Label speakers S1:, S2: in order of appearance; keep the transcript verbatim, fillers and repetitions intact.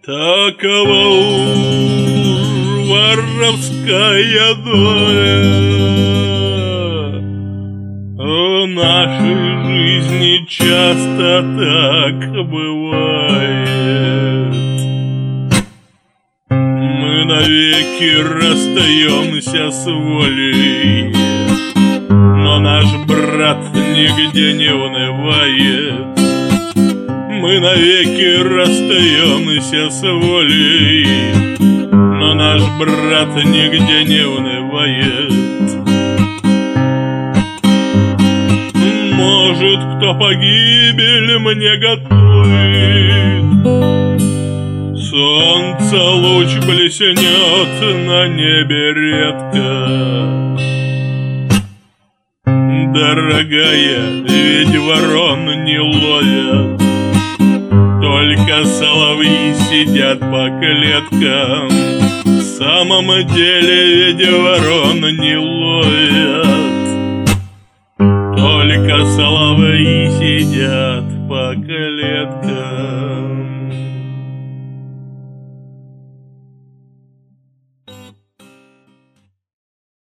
S1: Такова уж воровская доля в нашей жизни, часто так бывает. Мы навеки расстаемся с волей, но наш брат нигде не унывает. Мы навеки расстаемся с волей, но наш брат нигде не унывает. Может, кто погибель мне готовит, солнце луч блеснет на небе редко. Дорогая, ведь ворон не ловят, только соловьи сидят по клеткам. В самом деле ведь ворон не ловят, только соловьи сидят по клеткам.